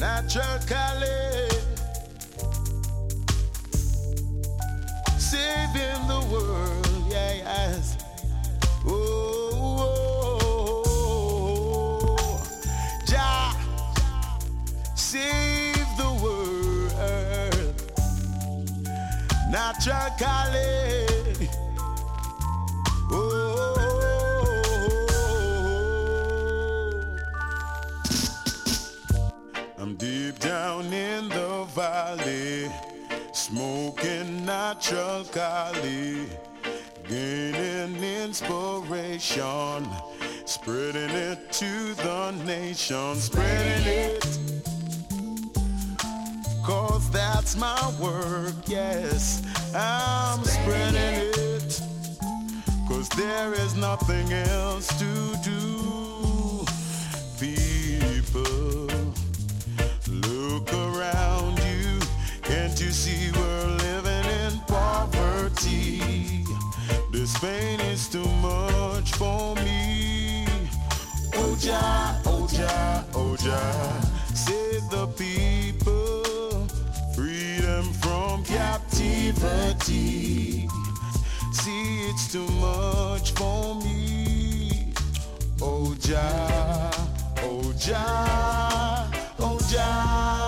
naturally saving the world, yeah, yes. Oh, Jah, save the world naturally. I'm deep down in the valley, smoking natural Cali, gaining inspiration, spreading it to the nation, spreading it, 'cause that's my work, yes, I'm spreading it, 'cause there is nothing else to do. People, look around you, can't you see we're living in poverty? This pain is too much for me. Oh Jah, oh Jah, oh Jah, save the people, freedom from captivity. See, it's too much for me. Oh Jah, oh Jah, oh Jah.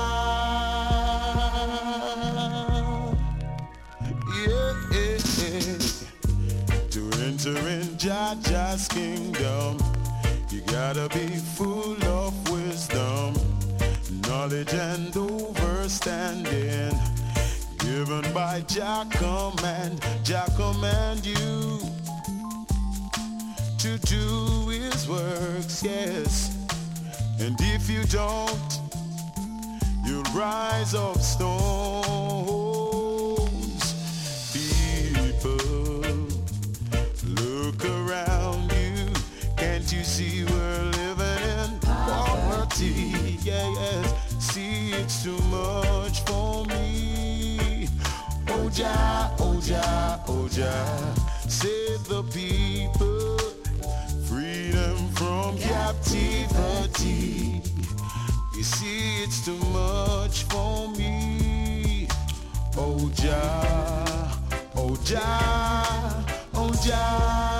Yeah, yeah, yeah. To enter in Jah's kingdom, you gotta be full of wisdom, knowledge and understanding, given by Jah command you to do his works, yes. And if you don't, you'll rise up stones. People, look around you, can't you see we're living in poverty? Yeah, yes, see, it's too much for me. Oh Jah, oh Jah, oh Jah, save the people, freedom from captivity. You see, it's too much for me. Oh Jah, oh Jah, oh Jah.